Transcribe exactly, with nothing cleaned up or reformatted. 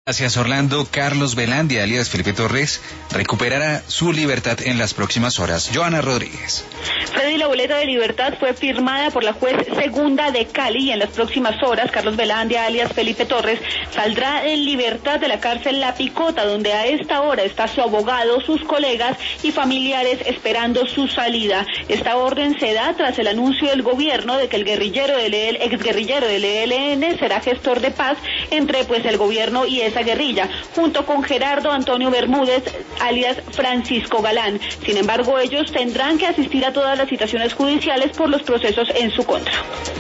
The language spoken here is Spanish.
Gracias, Orlando. Carlos Velandia, alias Felipe Torres, recuperará su libertad en las próximas horas. Joana Rodríguez. Freddy, la boleta de libertad fue firmada por la juez segunda de Cali y en las próximas horas Carlos Velandia, alias Felipe Torres, saldrá en libertad de la cárcel La Picota, donde a esta hora está su abogado, sus colegas y familiares esperando su salida. Esta orden se da tras el anuncio del gobierno de que el guerrillero del exguerrillero del E L N será gestor de paz entre pues el gobierno y esa guerrilla, junto con Gerardo Antonio Bermúdez, alias Francisco Galán. Sin embargo, ellos tendrán que asistir a todas las citaciones judiciales por los procesos en su contra.